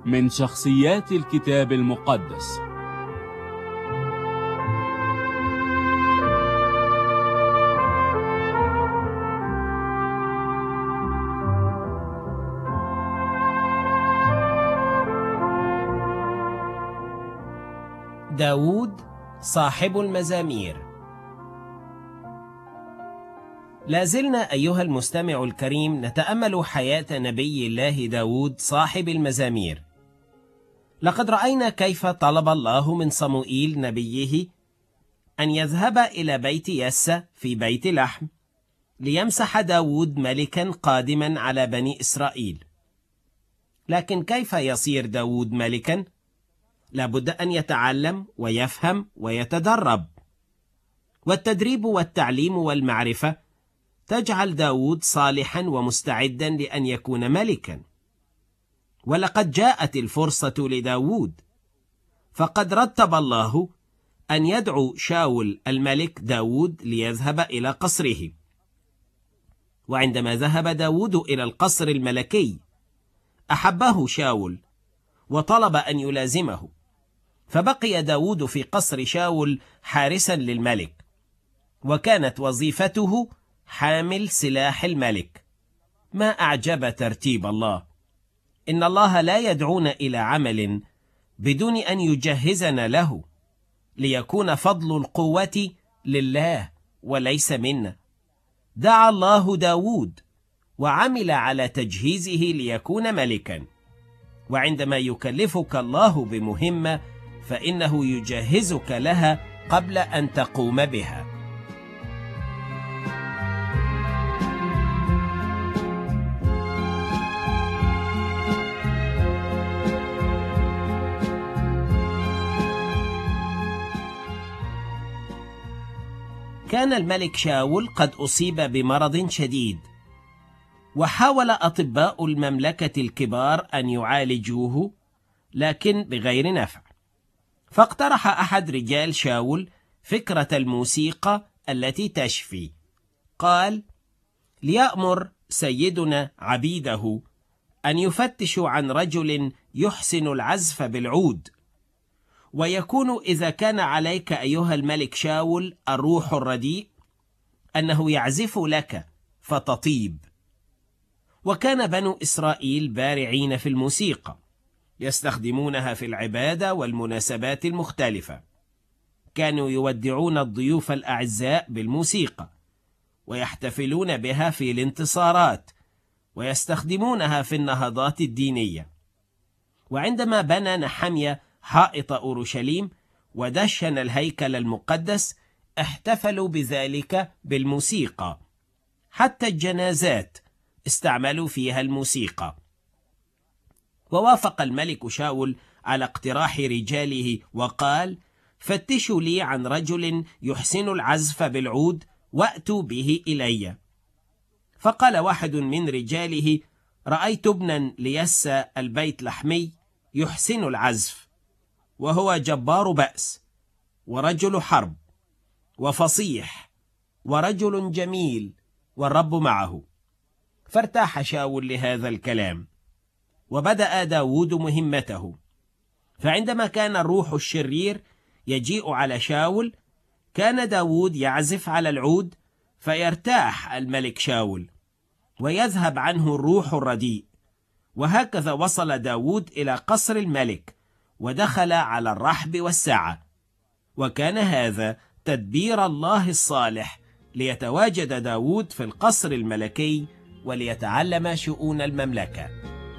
من شخصيات الكتاب المقدس. داود صاحب المزامير. لازلنا أيها المستمع الكريم نتأمل حياة نبي الله داود صاحب المزامير. لقد رأينا كيف طلب الله من صموئيل نبيه أن يذهب إلى بيت يسى في بيت لحم ليمسح داود ملكا قادما على بني إسرائيل. لكن كيف يصير داود ملكا؟ لابد أن يتعلم ويفهم ويتدرب، والتدريب والتعليم والمعرفة تجعل داود صالحا ومستعدا لأن يكون ملكا. ولقد جاءت الفرصة لداود، فقد رتب الله أن يدعو شاول الملك داود ليذهب إلى قصره. وعندما ذهب داود إلى القصر الملكي أحبه شاول وطلب أن يلازمه، فبقي داود في قصر شاول حارسا للملك، وكانت وظيفته حامل سلاح الملك. ما أعجب ترتيب الله! إن الله لا يدعونا إلى عمل بدون أن يجهزنا له، ليكون فضل القوة لله وليس منا. دعا الله داود وعمل على تجهيزه ليكون ملكا، وعندما يكلفك الله بمهمة فإنه يجهزك لها قبل أن تقوم بها. كان الملك شاول قد أصيب بمرض شديد، وحاول أطباء المملكة الكبار أن يعالجوه، لكن بغير نفع. فاقترح أحد رجال شاول فكرة الموسيقى التي تشفي. قال: ليأمر سيدنا عبيده أن يفتشوا عن رجل يحسن العزف بالعود، ويكون إذا كان عليك أيها الملك شاول الروح الرديء أنه يعزف لك فتطيب. وكان بنو إسرائيل بارعين في الموسيقى، يستخدمونها في العبادة والمناسبات المختلفة. كانوا يودعون الضيوف الأعزاء بالموسيقى، ويحتفلون بها في الانتصارات، ويستخدمونها في النهضات الدينية. وعندما بنى نحميا حائط أورشليم ودشن الهيكل المقدس احتفلوا بذلك بالموسيقى. حتى الجنازات استعملوا فيها الموسيقى. ووافق الملك شاول على اقتراح رجاله وقال: فتشوا لي عن رجل يحسن العزف بالعود وأتوا به إلي. فقال واحد من رجاله: رأيت ابنا ليسى البيت لحمي يحسن العزف، وهو جبار بأس ورجل حرب وفصيح ورجل جميل، والرب معه. فارتاح شاول لهذا الكلام، وبدأ داود مهمته. فعندما كان الروح الشرير يجيء على شاول، كان داود يعزف على العود فيرتاح الملك شاول ويذهب عنه الروح الرديء. وهكذا وصل داود إلى قصر الملك ودخل على الرحب والسعة. وكان هذا تدبير الله الصالح ليتواجد داود في القصر الملكي وليتعلم شؤون المملكة.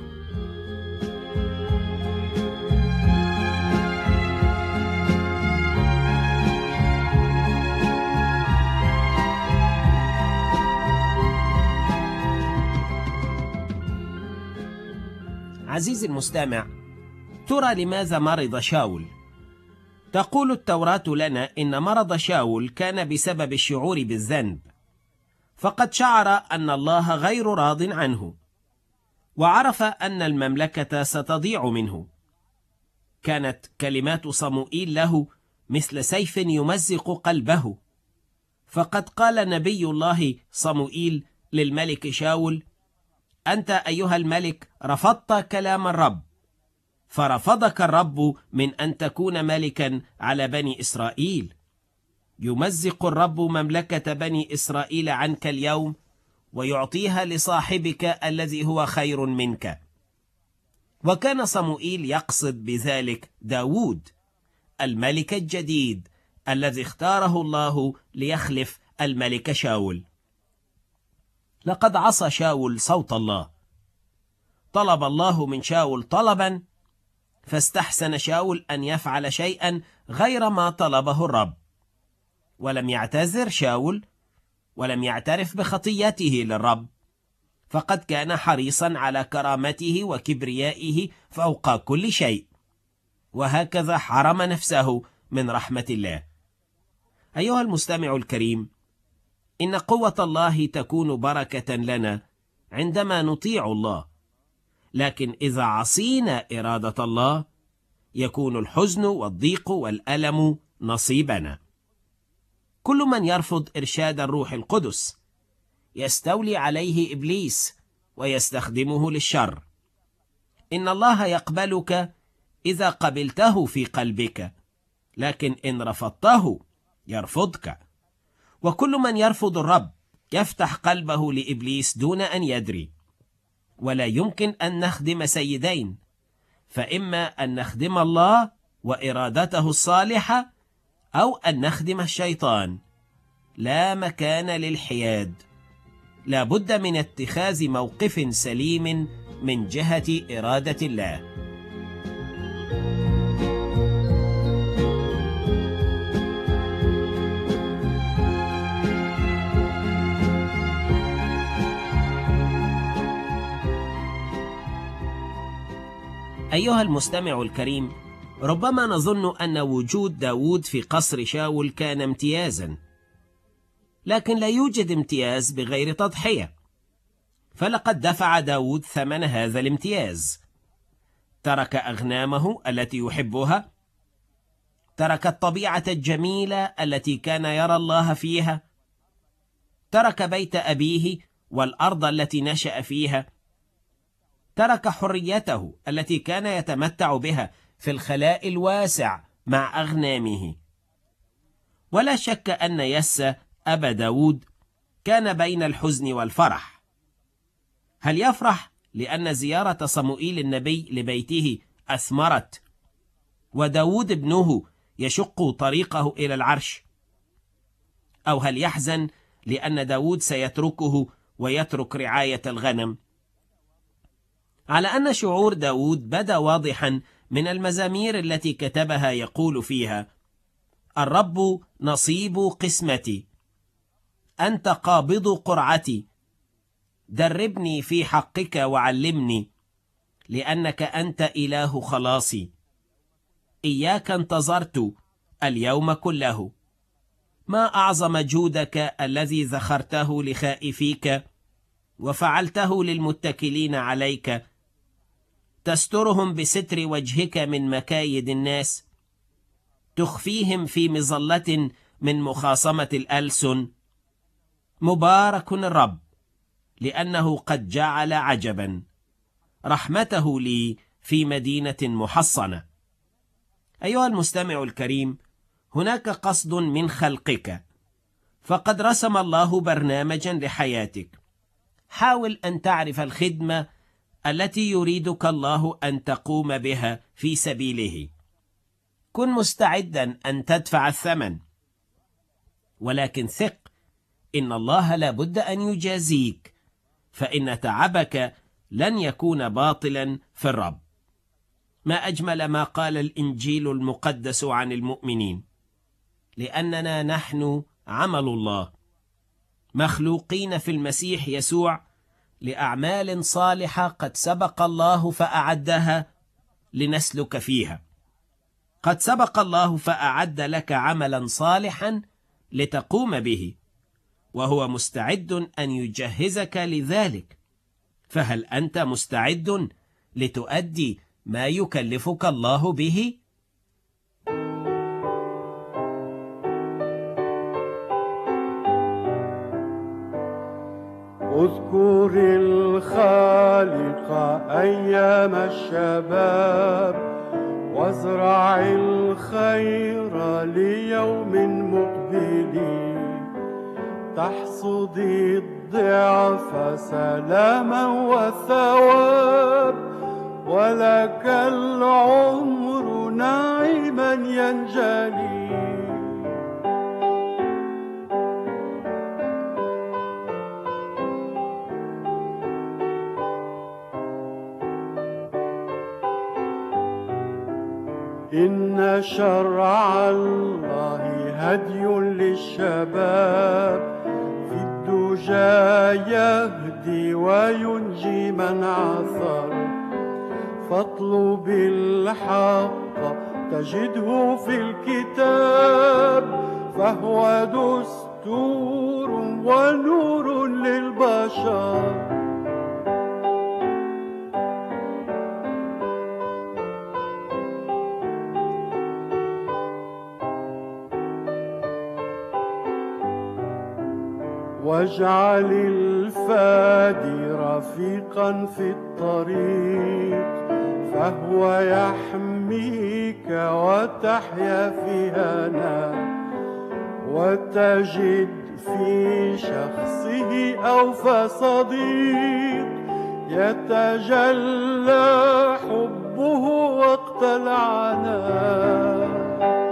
عزيزي المستمع، ترى لماذا مرض شاول؟ تقول التوراة لنا إن مرض شاول كان بسبب الشعور بالذنب، فقد شعر أن الله غير راض عنه، وعرف أن المملكة ستضيع منه. كانت كلمات صموئيل له مثل سيف يمزق قلبه، فقد قال نبي الله صموئيل للملك شاول: أنت أيها الملك رفضت كلام الرب، فرفضك الرب من أن تكون ملكا على بني إسرائيل. يمزق الرب مملكة بني إسرائيل عنك اليوم ويعطيها لصاحبك الذي هو خير منك. وكان صموئيل يقصد بذلك داود الملك الجديد الذي اختاره الله ليخلف الملك شاول. لقد عصى شاول صوت الله. طلب الله من شاول طلبا، فاستحسن شاول أن يفعل شيئا غير ما طلبه الرب، ولم يعتذر شاول ولم يعترف بخطيته للرب، فقد كان حريصا على كرامته وكبريائه فوق كل شيء، وهكذا حرم نفسه من رحمة الله. أيها المستمع الكريم، إن قوة الله تكون بركة لنا عندما نطيع الله، لكن إذا عصينا إرادة الله يكون الحزن والضيق والألم نصيبنا. كل من يرفض إرشاد الروح القدس يستولي عليه إبليس ويستخدمه للشر. إن الله يقبلك إذا قبلته في قلبك، لكن إن رفضته يرفضك. وكل من يرفض الرب يفتح قلبه لإبليس دون أن يدري. ولا يمكن أن نخدم سيدين، فإما أن نخدم الله وإرادته الصالحة أو أن نخدم الشيطان. لا مكان للحياد. لا بد من اتخاذ موقف سليم من جهة إرادة الله. أيها المستمع الكريم، ربما نظن أن وجود داود في قصر شاول كان امتيازا، لكن لا يوجد امتياز بغير تضحية. فلقد دفع داود ثمن هذا الامتياز. ترك أغنامه التي يحبها، ترك الطبيعة الجميلة التي كان يرى الله فيها، ترك بيت أبيه والأرض التي نشأ فيها، ترك حريته التي كان يتمتع بها في الخلاء الواسع مع أغنامه. ولا شك أن يسى أبا داود كان بين الحزن والفرح. هل يفرح لأن زيارة صموئيل النبي لبيته أثمرت وداود ابنه يشق طريقه إلى العرش؟ أو هل يحزن لأن داود سيتركه ويترك رعاية الغنم؟ على أن شعور داود بدا واضحا من المزامير التي كتبها، يقول فيها: الرب نصيب قسمتي، أنت قابض قرعتي، دربني في حقك وعلمني، لأنك أنت إله خلاصي. إياك انتظرت اليوم كله، ما أعظم جودك الذي ذخرته لخائفيك وفعلته للمتكلين عليك. تسترهم بستر وجهك من مكايد الناس، تخفيهم في مظلة من مخاصمة الألسن. مبارك الرب، لأنه قد جعل عجبا رحمته لي في مدينة محصنة. أيها المستمع الكريم، هناك قصد من خلقك، فقد رسم الله برنامجا لحياتك. حاول أن تعرف الخدمة التي يريدك الله أن تقوم بها في سبيله. كن مستعدا أن تدفع الثمن، ولكن ثق إن الله لا بد أن يجازيك، فإن تعبك لن يكون باطلا في الرب. ما أجمل ما قال الإنجيل المقدس عن المؤمنين: لأننا نحن عمل الله، مخلوقين في المسيح يسوع لأعمال صالحة قد سبق الله فأعدها لنسلك فيها. قد سبق الله فأعد لك عملا صالحا لتقوم به، وهو مستعد أن يجهزك لذلك. فهل أنت مستعد لتؤدي ما يكلفك الله به؟ اذكر الخالق أيام الشباب، وازرع الخير ليوم مقبل، تحصدي الضعف سلاما وثواب، ولك العمر نعيما ينجلي. إن شرع الله هدي للشباب، في الدجى يهدي وينجي من عثر، فاطلب الحق تجده في الكتاب، فهو دستور ونور للبشر. واجعل الفادي رفيقا في الطريق، فهو يحميك وتحيا في هنا، وتجد في شخصه أوفى صديق، يتجلى حبه وقت العناء.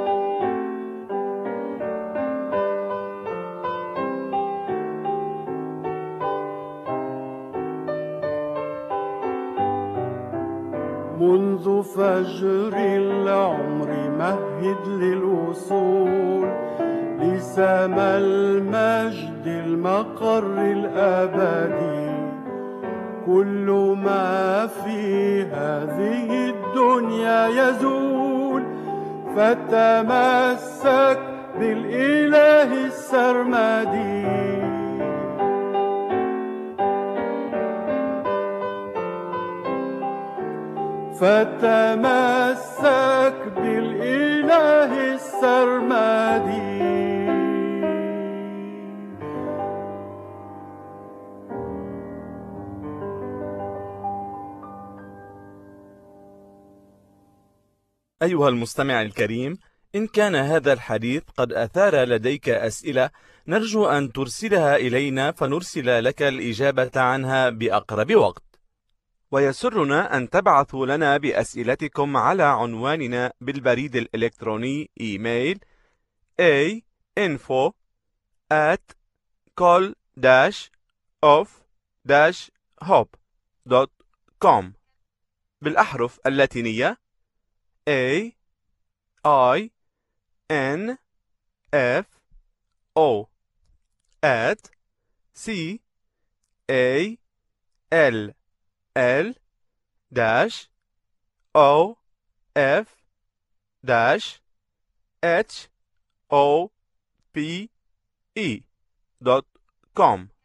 منذ فجر العمر مهد للوصول لسما المجد المقر الأبدي، كل ما في هذه الدنيا يزول، فتمسك بالإله السرمدي. فتمسك بالإله السرمدي. أيها المستمع الكريم، إن كان هذا الحديث قد أثار لديك أسئلة، نرجو أن ترسلها إلينا فنرسل لك الإجابة عنها بأقرب وقت. ويسرنا أن تبعثوا لنا بأسئلتكم على عنواننا بالبريد الإلكتروني إيميل info@call-of-hope.com بالأحرف اللاتينية AINFO@call-of-hope.com.